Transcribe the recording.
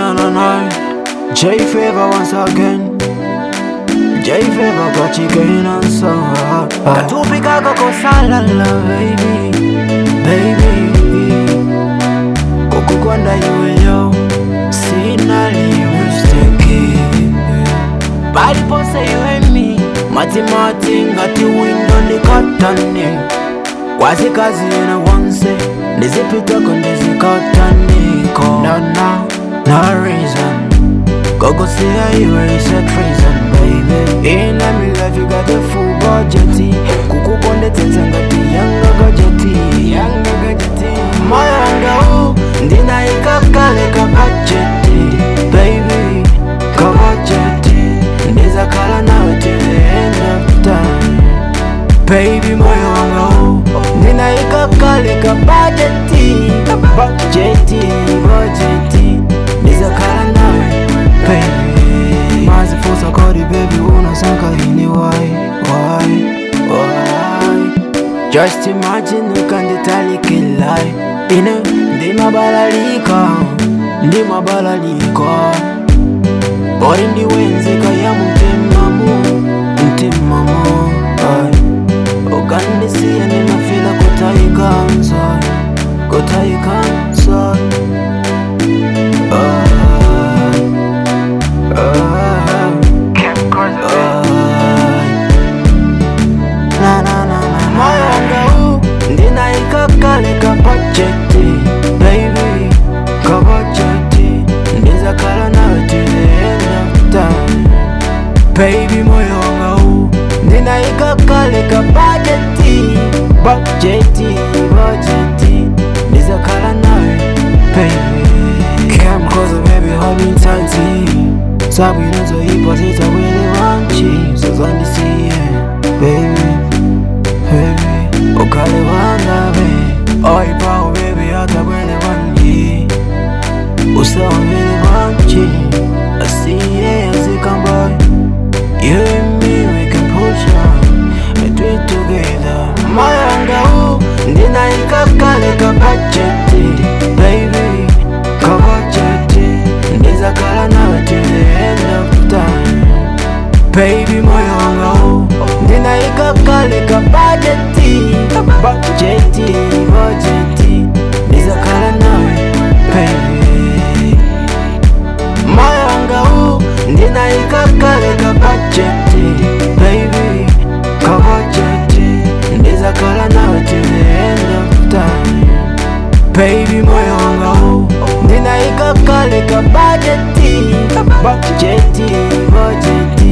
J Favor once again. J Favor got chicken and so Katupika koko salala baby, baby. Kukukwanda iwe yo, sina liwisteki. Bali pose iwe mi, mati ngati window nikatane. Kwazi kazi yena wanse, nizipita kondizikataniko. No reason. Go see how you reset reason, baby. In my life you got the full budget. Kuku konde tenzangati yanga gajeti. Mayanga ndina ikakale ka budget, baby. Ka budget, ndiza kala nawe till the end of time. Baby mayanga ndina ikakale ka budget, ndiza kala nawe. Baby, mazi fusa kodi baby unasaka hini why? Just imagine ukanditali kilai ine ndi mabalalika Bori ndi wenzika ya mtimamu Ukandisia ninafila kutaikansa ndina ikakale ka budget, baby. Ka budget, ndiza kala nawe till the end of time. Baby moyo wanga ndina ikakale ka budget, ndiza kala nawe, baby. Come closer baby, hold me tight. Sabu inazo ipazita wele wanchi sozandisiye, baby. Okale wangabe Oi pao baby hata wele wangi Usawa wele wanchi Asiye azikamboy You and me we can push on And do it together Mayanga ndina ikakale ka budget, baby. Ka budget, ndiza kala nawe till the end of time. Baby mayanga ndina ikakale ka budget, ndiza kala nawe, baby. Mayanga ndina ikakale ka budget, baby. Ka budget, ndiza kala nawe till the end of time. Baby mayanga ndina ikakale ka budget,